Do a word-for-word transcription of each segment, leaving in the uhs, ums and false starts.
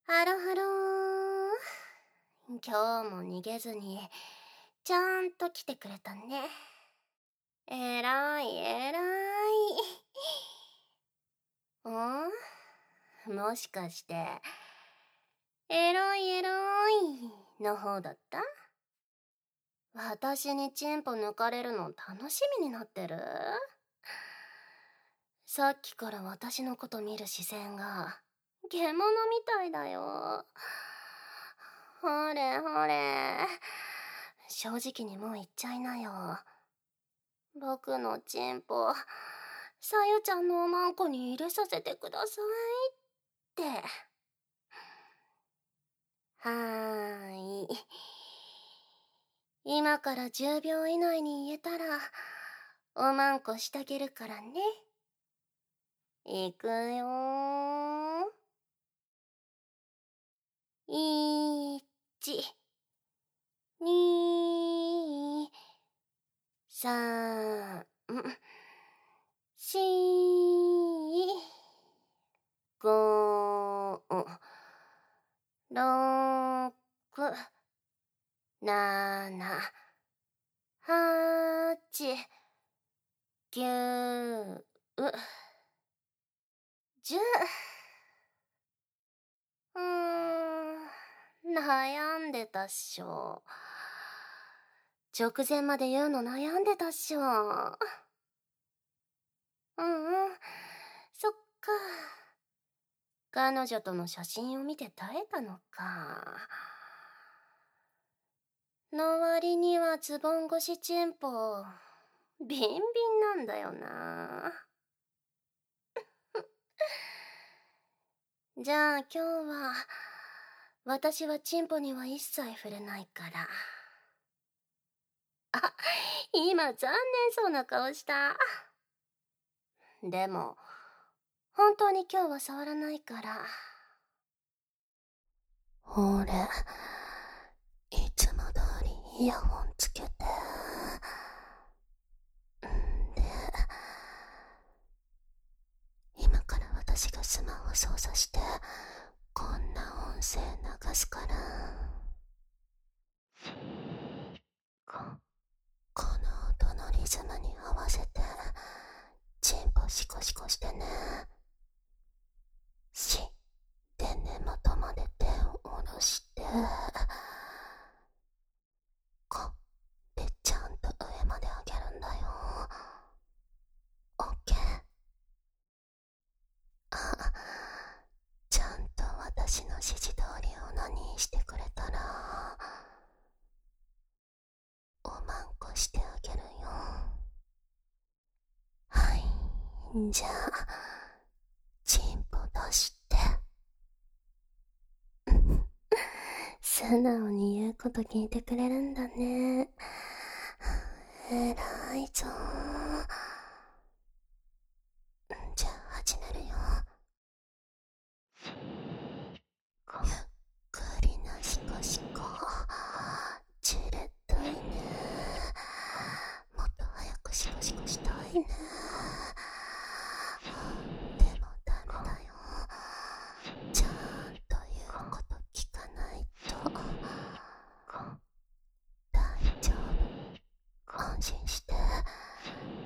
ハロハロー。今日も逃げずに、ちゃんと来てくれたね。えらいえらい。ん？もしかして、エロいエロいの方だった？私にチンポ抜かれるの楽しみになってる？さっきから私のこと見る視線が、獣みたいだよ。ほれほれ。正直にもう言っちゃいなよ。僕のチンポ、さゆちゃんのおまんこに入れさせてくださいって。はーい。今からじゅうびょう以内に言えたら、おまんこしてあげるからね。いくよー。いち、に、さん、し、ご、ろく、なな、はち、きゅう、じゅう。うーん、悩んでたっしょ。直前まで言うの悩んでたっしょ。うんうん、そっか。彼女との写真を見て耐えたのか。の割にはズボン越しチンポ、ビンビンなんだよな。じゃあ今日は、私はチンポには一切触れないから。あ、今残念そうな顔した。でも、本当に今日は触らないから。俺、いつも通りイヤホンつけて。んで、今から私がスマホ操作して、こんな音声流すから。こ、この音のリズムに合わせて、チンポシコシコしてね。し、で根元まで手を下ろして、こ、でちゃんと上まで上げるんだよ。オッケー。あ、ちゃんと私の指示通りオナニーしてくれたら、おまんこしてあげるよ。はい、じゃあ、チンポ出して。素直に言うこと聞いてくれるんだね。えらいぞ。じゃあ始めるよ。ゆっくりなシコシコ。じれったいね。もっと早くシコシコしたいね。でもダメだよ。ちゃんと言うこと聞かないと。大丈夫。安心して。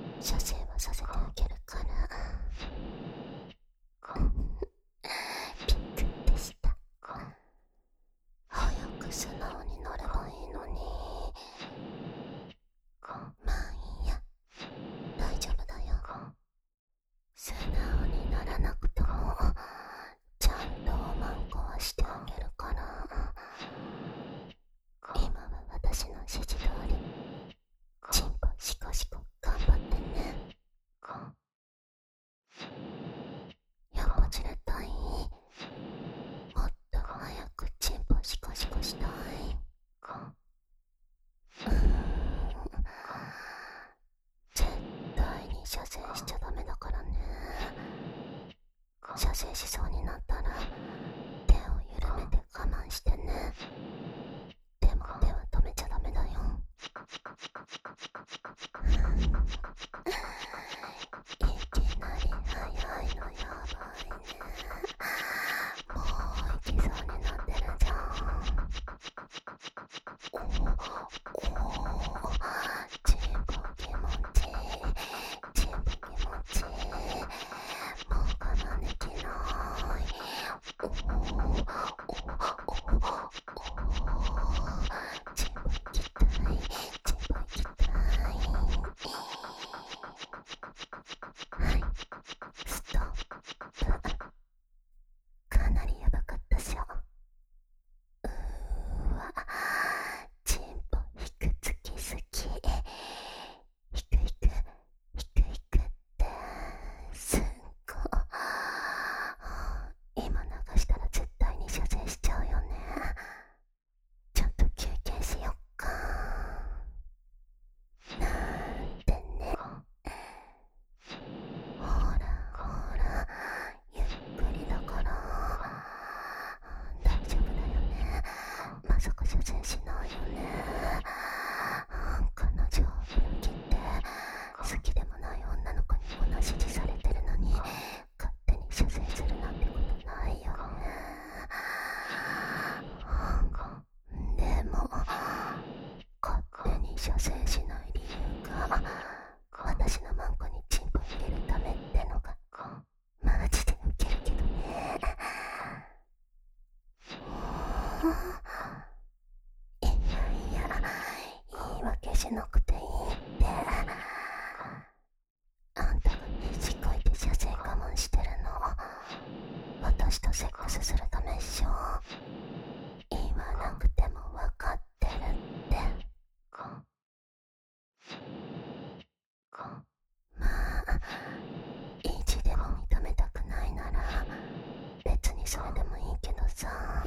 さ。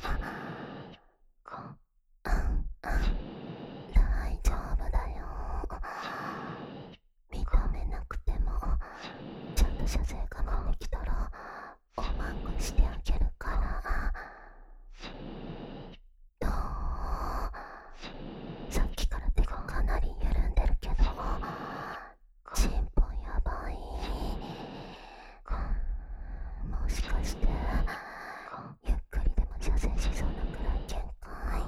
うんうん大丈夫だよ。認めなくてもちゃんと射精我慢できたらおまんこしてあげるから。どう？さっきから手がかなり緩んでるけどチンポやばい。もしかしてゆっくりでも射精しそうなくらい限界？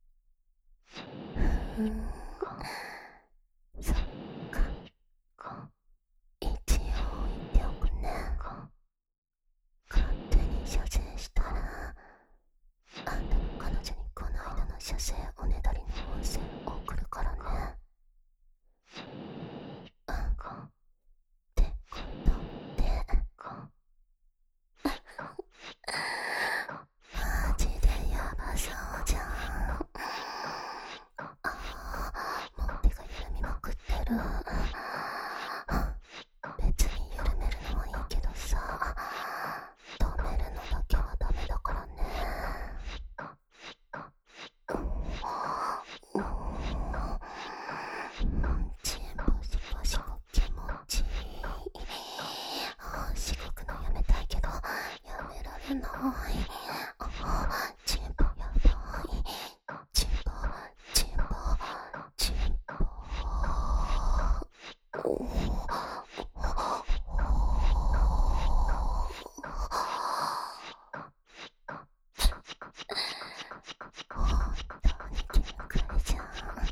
ふんそっか。一応言っておくね。勝手に射精したらあんたの彼女にこの間の射精おねだりの音声送るからね。うんってことでマジでヤバそうじゃん。あーもう手が緩みまくってる。別に緩めるのはいいけどさ止めるのだけはダメだからね。チンポシコシコ気持ちいい。しごくのやめたいけどやめられない。チンポやばい。チンポチンポチンポ本当に気抜かれじゃん。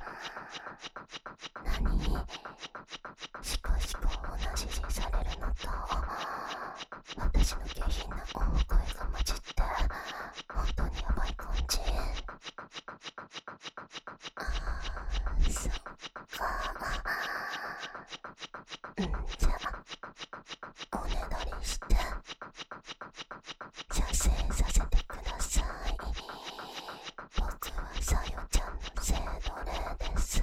何？シコシコをなしにされるのと私の下品な大声が混じって本当にヤバい感じ。あーそっか。うんじゃあおねだりして射精させてください。僕はさよちゃんの性奴隷ですって。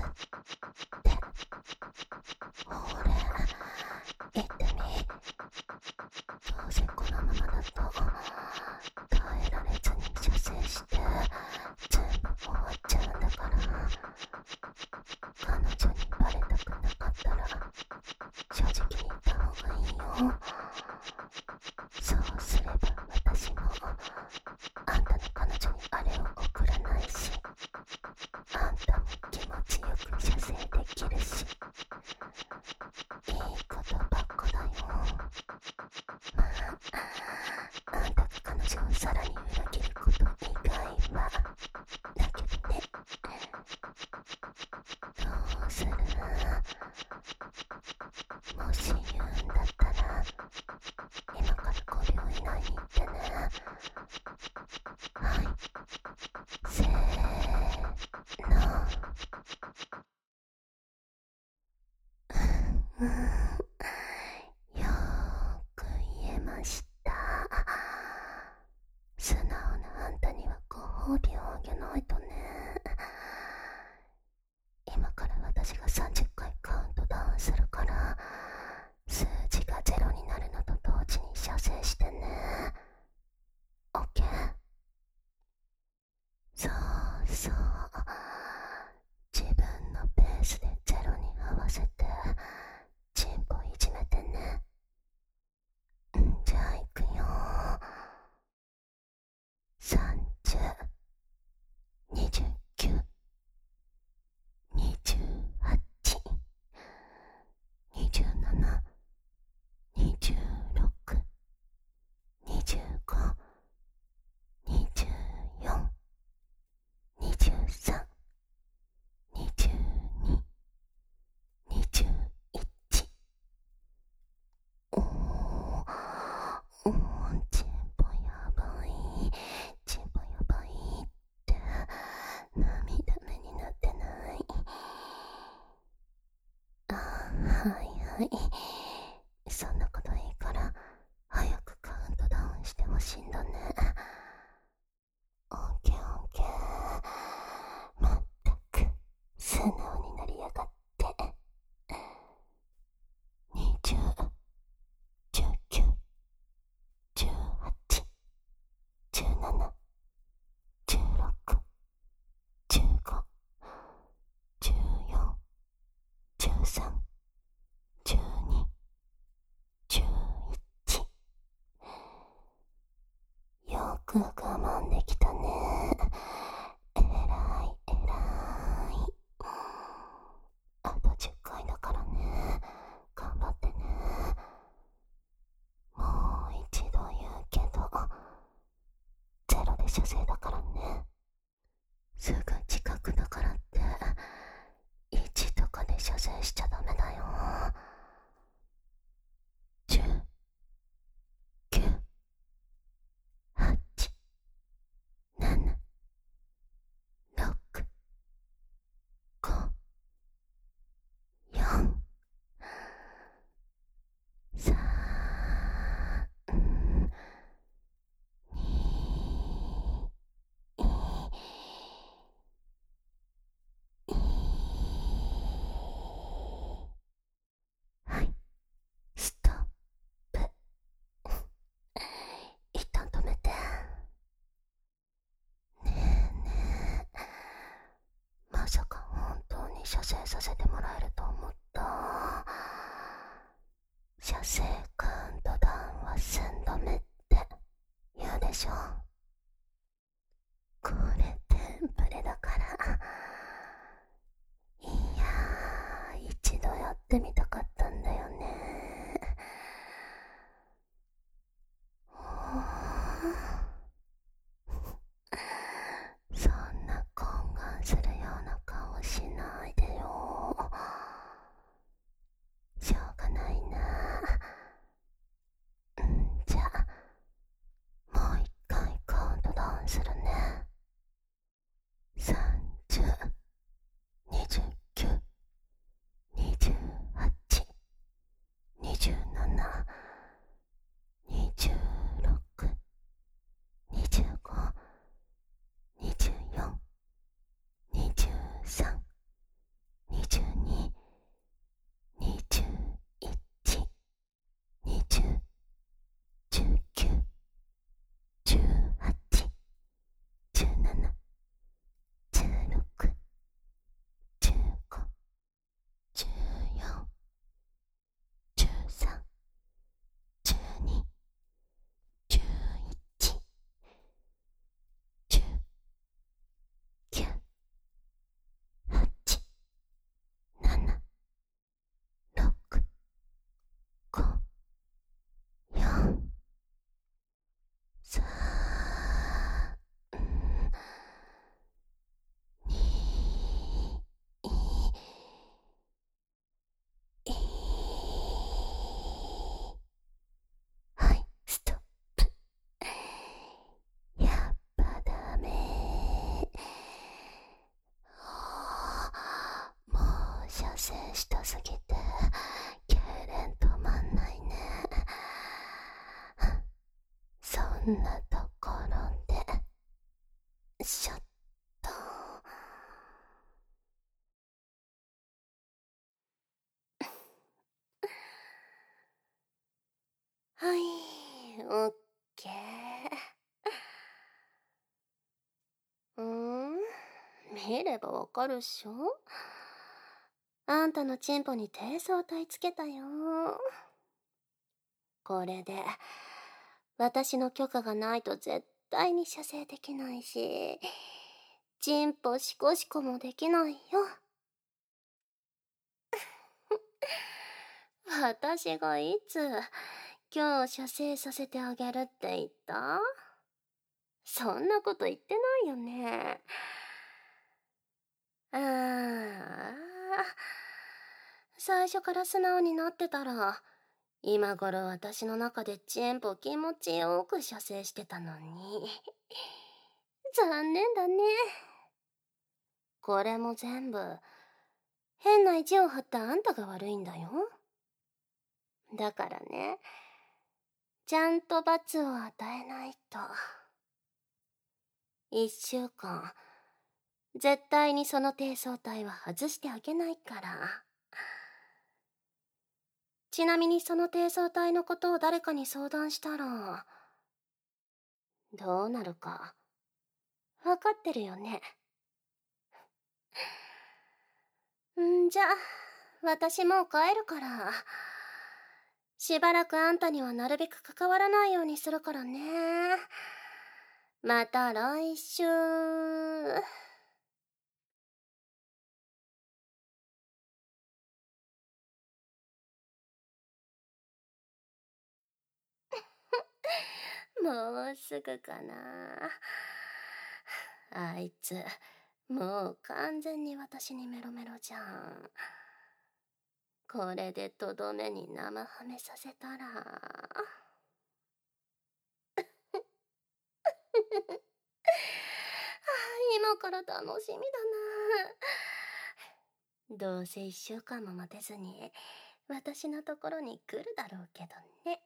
ほれ言ってみ。どうせこのままだと耐えられずに射精して全部終わっちゃうんだから。彼女にバレたくなかったら正直に言った方がいいよ。そうすれば私もあんたの彼女にあれを送らないしあんたも気持ちよく射精できるしいいことばっかだよ。まああんたが彼女をさらに裏切ること以外はだけどね。どうする？もし言うんだったら今からごびょう以内に言ってね。はい、せーの。よーく言えました。素直なあんたにはご褒美をあげないとね。今から私がさんじゅっかいカウントダウンするから数字がゼロになるのと同時に射精してね。 OK？ そうそう自分のペースでゼロに合わせてチンポいじめてね。んじゃあいくよ。さんじゅう、にじゅうきゅう、にじゅうはち、にじゅうなな、にじゅうろく、にじゅうご、にじゅうよん、にじゅうさん、にじゅうに、にじゅういち。おーおーチンポやばいチンポやばいって涙目になってない？あはいはいそんなこといいから早くカウントダウンしてほしいんだね。オッケーオッケー。まったく素直になりやがって。にじゅう、じゅうきゅう、じゅうはち、じゅうなな、 く我慢できたね。えらいえらい。あとじゅっかいだからね。頑張ってね。もう一度言うけど、ゼロで射精だからね。すぐ近くだからっていちとかで射精しちゃダメだよ。じゅう、きゅう、はち、なな、ろく、ご、よん、さん、に、はい、ストップ。一旦止めて。ねえねえ、まさか本当に射精させてもらえると思った？射精カウントダウンは寸止めって言うでしょ。これテンプレだから。いやー、一度やってみたかったんだよね。そんな懇願するような顔しないでよ。しょうがないな。うんじゃあもう一回カウントダウンするね。さんじゅう、にじゅうきゅう、にじゅうはち、にじゅうなな、にじゅうろく、にじゅうご、にじゅうよん、にじゅうさん、にじゅうに、にじゅういち、にじゅう、じゅうきゅう、じゅうはち、じゅうなな、じゅうろく、じゅうご、じゅうよん、じゅうさん、じゅうに、じゅういち、じゅうきゅう、はち、なな、ろく、ご、よん、さん、に、い、い、はい、ストップ。やっぱダメ。もう射精したすぎて痙攣止まんないね。そんなところでシャッと。はい、オッケー。うーん、見ればわかるっしょ。あんたのチンポに低層体つけたよ。これで私の許可がないと絶対に射精できないし、チンポシコシコもできないよ。私がいつ今日射精させてあげるって言った？そんなこと言ってないよね。ああ、最初から素直になってたら今頃私の中でチンポ気持ちよく射精してたのに。残念だね。これも全部変な意地を張ったあんたが悪いんだよ。だからね、ちゃんと罰を与えないと。一週間絶対にその低層体は外してあげないから。ちなみにその低層体のことを誰かに相談したらどうなるか分かってるよね。んじゃ私もう帰るから、しばらくあんたにはなるべく関わらないようにするからね。 また来週。もうすぐかな。あいつもう完全に私にメロメロじゃん。これでとどめに生ハメさせたら今から楽しみだな。どうせ一週間も待てずに私のところに来るだろうけどね。